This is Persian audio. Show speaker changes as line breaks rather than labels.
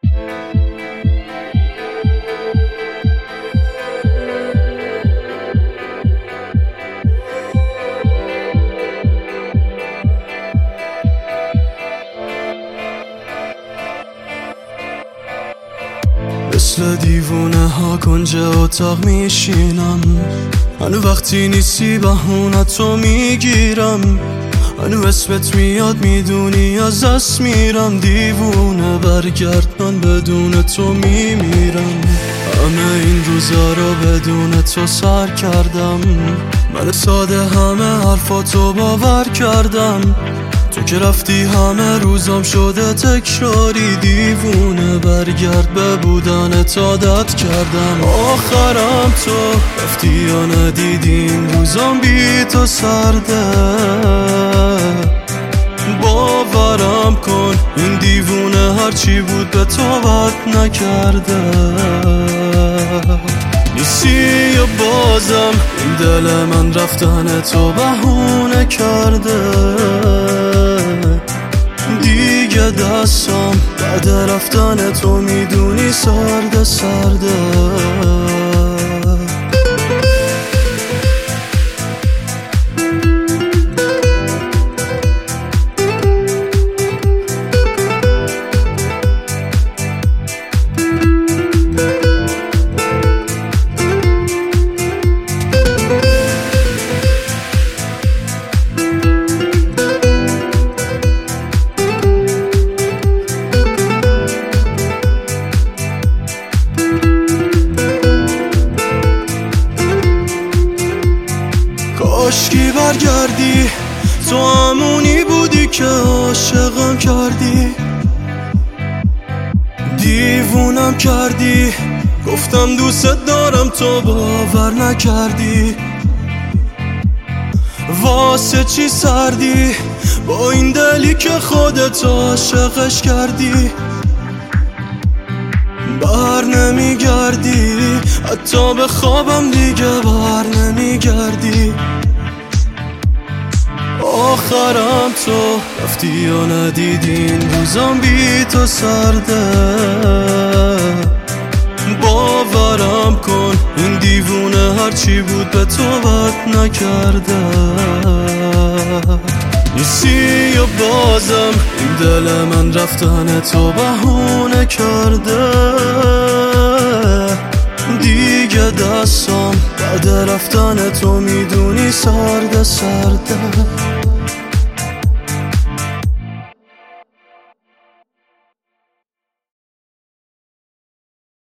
مثل دیوونه ها کنج اتاق میشینم، هنو وقتی نیستی بهونتو میگیرم، هنو اسمت میاد میدونی از دست میرم. دیوونه برگرد من بدون تو میمیرم. همه این روزا رو بدون تو سر کردم، من ساده همه حرفاتو باور کردم. تو که رفتی همه روزام شده تکراری. دیوونه برگرد به بودنت عادت کردم. آخرم تو رفتی یا ندیدی این روزام بی تو سرده. باورم کن این دیوونه هرچی بود به تو بد نکرده. نیستی یا بازم این دل من رفتن تو بهونه کرده. دیگه دستم بعد رفتن تو میدونی سرده سرده. کاشکی برگردی تو همونی بودی که عاشقم کردی. دیوونم کردی گفتم دوست دارم تو باور نکردی. واسه چی سردی با این دلی که خودت عاشقش کردی. بر نمیگردی حتی به خوابم دیگه بر نمیگردی. آخرم تو رفتی یا ندیدی این روزام بی تو سرده. باورم کن این دیوونه هرچی بود به تو بد نکرده. نیستی یا بازم این دل من رفتن تو بهونه کرده. دیگه دستم بعد رفتن تو میدونی سرده سرده.